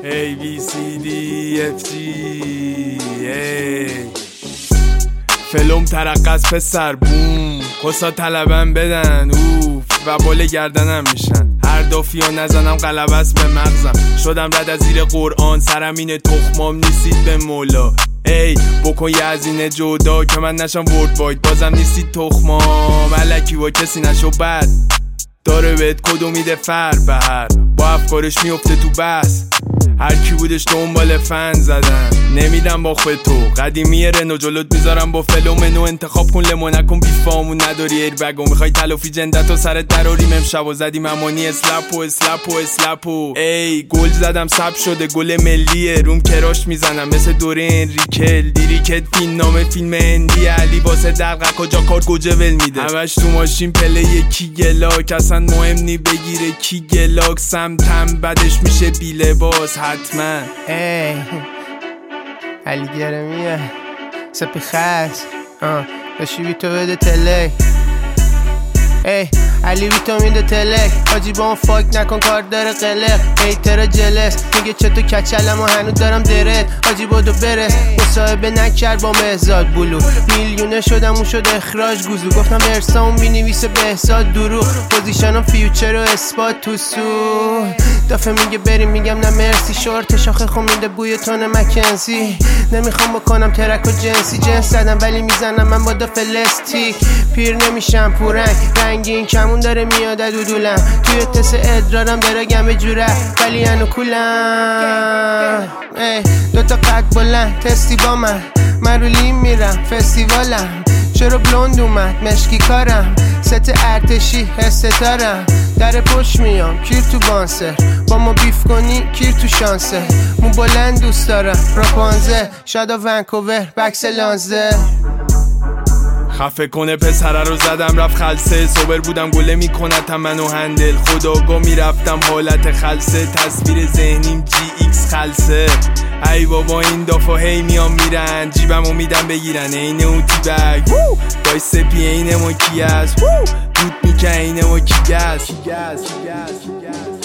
A B C D F G فلوم ترقص پسر بوم کسا طلبم بدن اوف و بال گردنم میشن هر دافیا نزنم قلبست به مغزم شدم رد از زیر قرآن سرم اینه تخمام نیستید به مولا ای بکن یه هزینه جدا که من نشم ورد واید بازم نیستید تخمام الکی با کسی نشو بد داره بهت کدو میده فر به هر با افکارش میفته تو بس هر کی بودش دنبال فن زدن نمیدم با خود تو قدیمی رنو جلوت میذارم با فلومنو انتخاب کن لمو نکن بیفامون نداری ایر بگو میخوای تلافی جندت و سرت دراریم امشب و زدیم امانی اسلپو ای گل زدم سب شده گل ملیه روم کراش میزنم مثل دوره انریکل دیریکت فیلم نامه فیلم اندی علی واسه دقیقه کجا کارت گوجه ول میده همش تو ماشین پله یکی گلاک اصلا مهم نی بگیره کی گلاک سمتم بدش میشه بی لباس حتما ای علی گرمیه سپی خست باشی بی تو بده تله ای علی ویتامین ده تلک حاجی با اون فاک نکن کار داره قلق هیتر جلس میگه چطور کچلم و هنوز دارم درت حاجی بودو برس مصاحبه نکرد با مهزاد بلو میلیونه شدم اون شد اخراج گوزو گفتم ارسام مینویسه بهزاد دروغ پوزیشنم فیوچر و اثبات تو سو دفعه میگه بریم میگم نه مرسی شورت شاخه خومیده بوی تون مکنزی نمیخوام بکنم ترک و جنس زدم ولی میزنم من با فلستیک پیر نمیشم پورنگ رنگین کمون داره میاد دودولم توی تس ادرارم داره گمه جوره ولی انو کولم دوتا قد بلند تستی با من رو لیم میرم فستیوالم چرا بلوند اومد مشکی کارم ست ارتشی هستتارم در پشت میام کیر تو بانسه با ما بیف کنی کیر تو شانسه مو بلند دوست دارم راپانزه شادا ونکوور بکس لانزه خفه کنه پسره رو زدم رفت خلصه سوبر بودم گله میکنتم منو هندل خداگاه میرفتم حالت خلصه تصویر ذهنیم جی ایکس خلصه ای بابا این دافا هی میام میرن جیبمو میدم بگیرن اینه اون تی بگ دای سپی اینه ما کی است دود میکه اینه ما کی گست